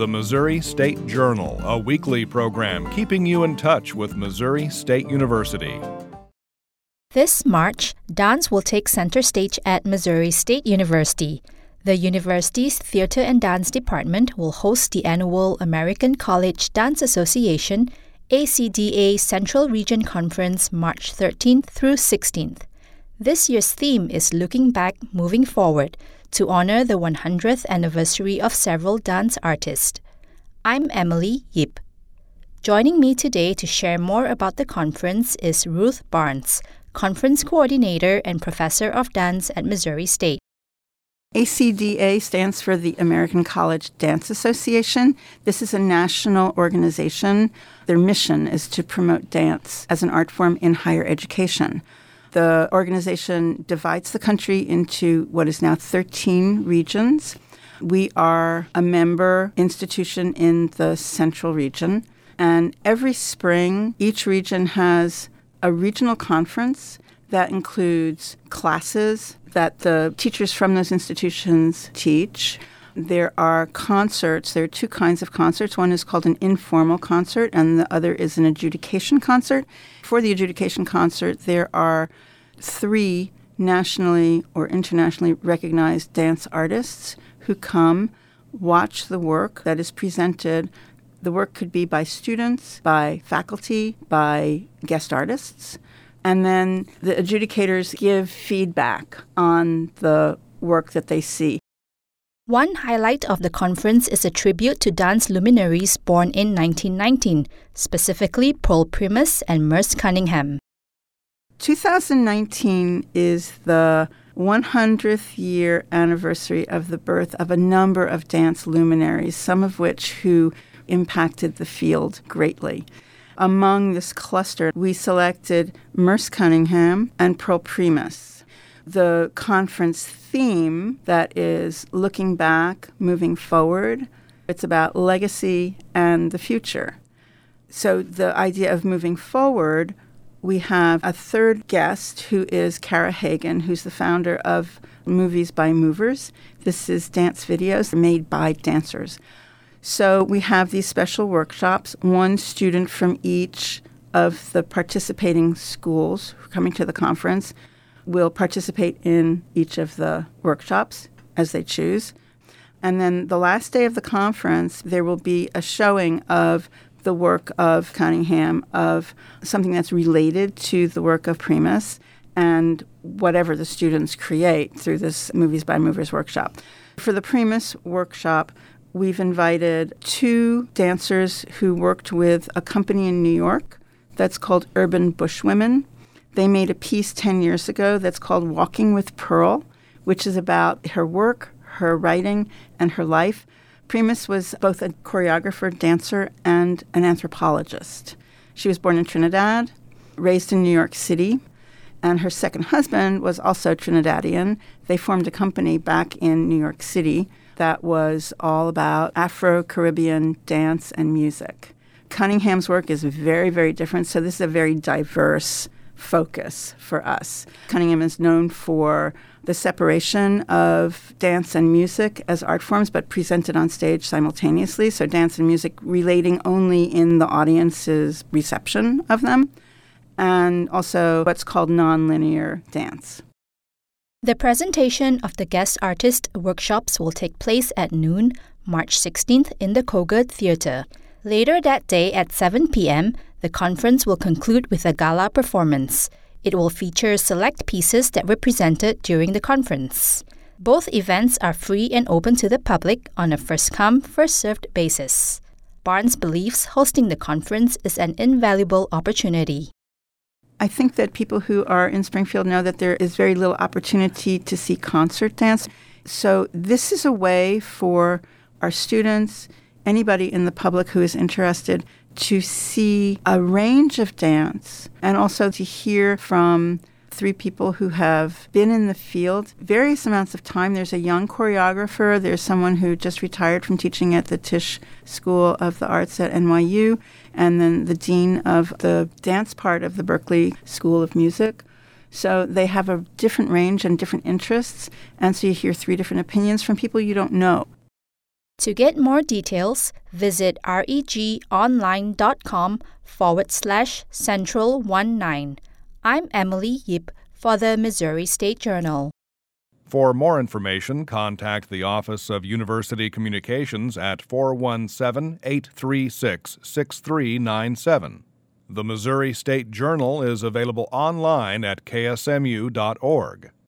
the Missouri State Journal, a weekly program keeping you in touch with Missouri State University. This March, dance will take center stage at Missouri State University. The university's Theater and Dance Department will host the annual American College Dance Association ACDA Central Region Conference March 13th through 16th. This year's theme is Looking Back, Moving Forward, to honor the 100th anniversary of several dance artists. I'm Emily Yip. Joining me today to share more about the conference is Ruth Barnes, Conference Coordinator and Professor of Dance at Missouri State. ACDA stands for the American College Dance Association. This is a national organization. Their mission is to promote dance as an art form in higher education. The organization divides the country into what is now 13 regions. We are a member institution in the Central Region. And every spring, each region has a regional conference that includes classes that the teachers from those institutions teach. There are concerts. There are two kinds of concerts. One is called an informal concert, and the other is an adjudication concert. For the adjudication concert, there are 3 nationally or internationally recognized dance artists who come, watch the work that is presented. The work could be by students, by faculty, by guest artists. And then the adjudicators give feedback on the work that they see. One highlight of the conference is a tribute to dance luminaries born in 1919, specifically Pearl Primus and Merce Cunningham. 2019 is the 100th year anniversary of the birth of a number of dance luminaries, some of which who impacted the field greatly. Among this cluster, we selected Merce Cunningham and Pearl Primus. The conference theme that is looking back, moving forward, it's about legacy and the future. So the idea of moving forward, we have a third guest who is Kara Hagan, who's the founder of Movies by Movers. This is dance videos made by dancers. So we have these special workshops. One student from each of the participating schools coming to the conference will participate in each of the workshops as they choose. And then the last day of the conference, there will be a showing of the work of Cunningham, of something that's related to the work of Primus, and whatever the students create through this Movies by Movers workshop. For the Primus workshop, we've invited 2 dancers who worked with a company in New York that's called Urban Bushwomen. They made a piece 10 years ago that's called Walking with Pearl, which is about her work, her writing, and her life. Primus was both a choreographer, dancer, and an anthropologist. She was born in Trinidad, raised in New York City, and her second husband was also Trinidadian. They formed a company back in New York City that was all about Afro-Caribbean dance and music. Cunningham's work is very, very different, so this is a very diverse focus for us. Cunningham is known for the separation of dance and music as art forms, but presented on stage simultaneously, so dance and music relating only in the audience's reception of them, and also what's called nonlinear dance. The presentation of the guest artist workshops will take place at noon, March 16th in the Kogod Theater. Later that day at 7 p.m., the conference will conclude with a gala performance. It will feature select pieces that were presented during the conference. Both events are free and open to the public on a first-come, first-served basis. Barnes believes hosting the conference is an invaluable opportunity. I think that people who are in Springfield know that there is very little opportunity to see concert dance. So this is a way for our students, anybody in the public who is interested, to see a range of dance and also to hear from 3 people who have been in the field various amounts of time. There's a young choreographer. There's someone who just retired from teaching at the Tisch School of the Arts at NYU, and then the dean of the dance part of the Berklee School of Music. So they have a different range and different interests, and so you hear 3 different opinions from people you don't know. To get more details, visit regonline.com/Central19. I'm Emily Yip for the Missouri State Journal. For more information, contact the Office of University Communications at 417-836-6397. The Missouri State Journal is available online at ksmu.org.